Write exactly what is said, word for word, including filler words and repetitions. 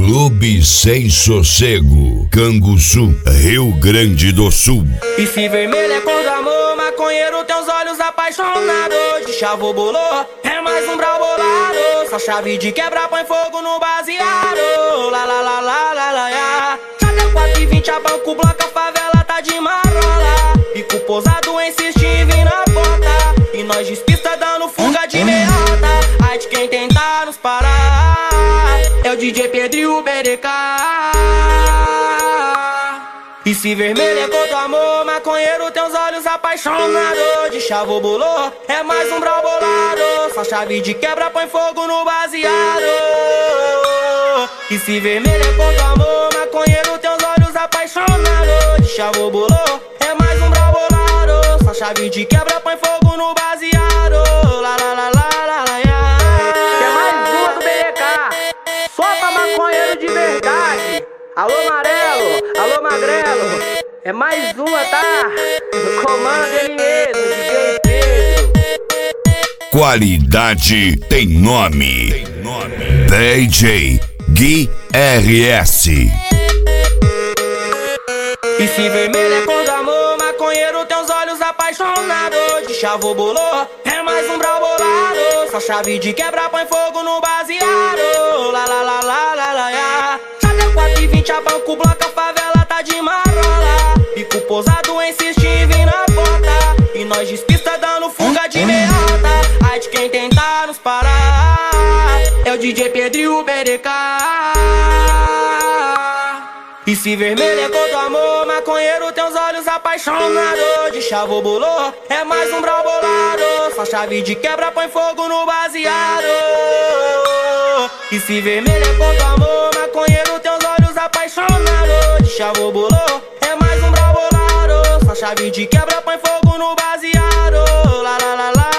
Clube Sem Sossego, Canguçu, Rio Grande do Sul. E se vermelho é cor do amor, maconheiro tem os olhos apaixonados. De chavo bolô, é mais um brau bolado. Só chave de quebra põe fogo no baseado. La la la la la la ya. Já deu quatro e vinte a banco bloco, a favela tá de marola. Pico posado insiste em vir na porta. E nós despista dando fuga de meia alta. Ai de quem tentar nos parar é o D J Pedro e o B D K. E se vermelho é cor do amor, maconheiro tem os olhos apaixonados. De chavo bolô, é mais um brau bolado. Só chave de quebra põe fogo no baseado. E se vermelho é cor do amor, maconheiro tem os olhos apaixonados. De chavo bolô, é mais um brau bolado. Só chave de quebra põe fogo no baseado. La la la la la la ya. É mais uma do B D K, só pra maconheiro de verdade. Alô Amarelo, alô Magrelo, é mais uma, tá? Comando ele mesmo, D J Pedro. Qualidade tem nome, tem nome. D J Gui R S. E se vermelho é cor do amor, maconheiro tem os olhos apaixonados. De chavo bolô, é mais um brau bolado. Só chave de quebra põe fogo no baseado. La la la la la la ya. Já deu quatro e vinte a banco bloco, a favela tá de marola. Pico posado insiste em vir na porta. E nós despista dando fuga de meia alta. Ai de quem tentar nos parar é o D J Pedro e o B D K. E se vermelho é cor do amor, maconheiro tem os olhos apaixonados. De chavo bolô, é mais um brau bolado. Só chave de quebra põe fogo no baseado. E se vermelho é cor do amor, maconheiro tem os olhos apaixonados. De chavo bolô, é mais um brau bolado. Só chave de quebra põe fogo no baseado. La la la la.